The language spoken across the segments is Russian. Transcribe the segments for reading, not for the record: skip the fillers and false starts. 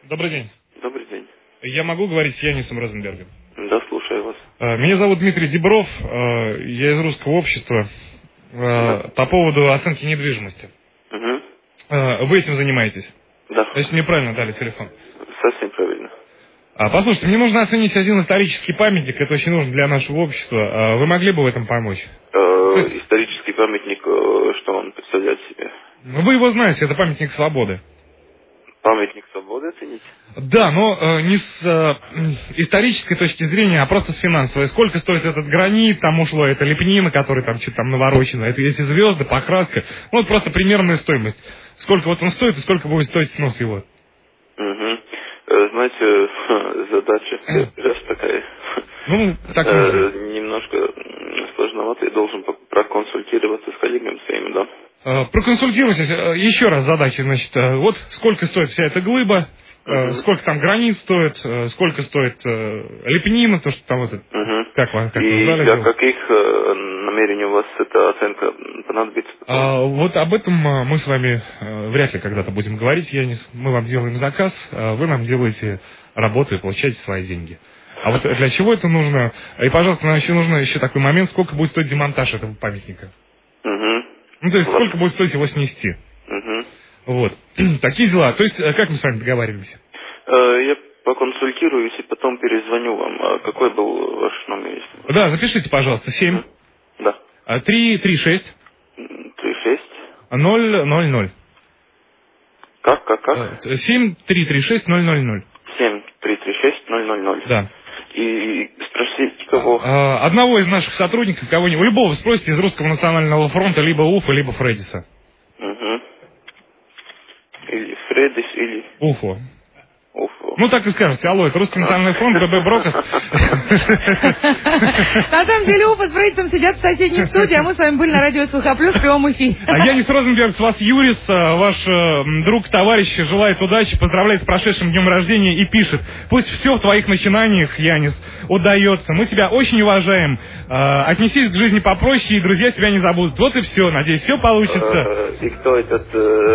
Добрый день. Добрый день. Я могу говорить с Янисом Розенбергом? Да, слушаю вас. Меня зовут Дмитрий Дибров, я из Русского общества. По поводу оценки недвижимости. Угу. Вы этим занимаетесь? Да. То есть мне правильно дали телефон? Совсем правильно. Послушайте, мне нужно оценить один исторический памятник, это очень нужно для нашего общества. Вы могли бы в этом помочь? Исторический памятник, что он представляет себе? Вы его знаете, это памятник свободы. Памятник свободы оценить? Да, но не с исторической точки зрения, а просто с финансовой. Сколько стоит этот гранит, там ушло эта лепнина, которая там что-то там наворочена, это эти звезды, покраска. Ну, вот просто примерная стоимость. Сколько вот он стоит и сколько будет стоить снос его. Угу. Знаете, задача такая. Ну, так немножко сложновато, я должен проконсультироваться с коллегами своими, да? Проконсультируйтесь, еще раз задача, значит, вот сколько стоит вся эта глыба, сколько там гранит стоит, сколько стоит лепнина, то, что там вот это, как вы назвали? И для каких намерений у вас эта оценка понадобится? Вот об этом мы с вами вряд ли когда-то будем говорить, Янис. Мы вам делаем заказ, вы нам делаете работу и получаете свои деньги. А вот для чего это нужно? И, пожалуйста, нам еще нужно еще такой момент, сколько будет стоить демонтаж этого памятника. Ну, то есть, сколько будет стоить его снести. Вот. Такие дела. То есть, как мы с вами договариваемся? Я поконсультируюсь и потом перезвоню вам. Какой был ваш номер? Да, запишите, пожалуйста, 7. Да. 336. 36. 000. Как? 7336 000. 7336 000. Да. И спросите кого? Одного из наших сотрудников, кого-нибудь, любого спросите из Русского национального фронта, либо Уфа, либо Фредиса. Или Фредис, или... Уфу. Ну, так и скажете. Алло, это Русский национальный фронт, ББ Брокост. На самом деле, Уфа с Фрейдисом сидят в соседней студии, а мы с вами были на радио СВХ+, в прямом эфире. Янис Розенберг, с вас Юрис, ваш друг, товарищ, желает удачи, поздравляет с прошедшим днем рождения и пишет: пусть все в твоих начинаниях, Янис, удается. Мы тебя очень уважаем. Отнесись к жизни попроще, и друзья тебя не забудут. Вот и все. Надеюсь, все получится. И кто этот...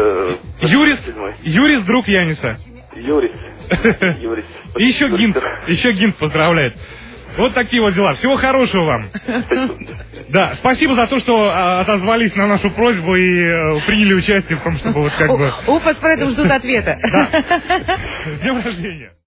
Юрис, друг Яниса. Юрис. И еще Гинт поздравляет. Вот такие вот дела. Всего хорошего вам. Да, спасибо за то, что отозвались на нашу просьбу и приняли участие в том, чтобы вот как бы... Уфа с Фредом ждут ответа. Да. С днем рождения.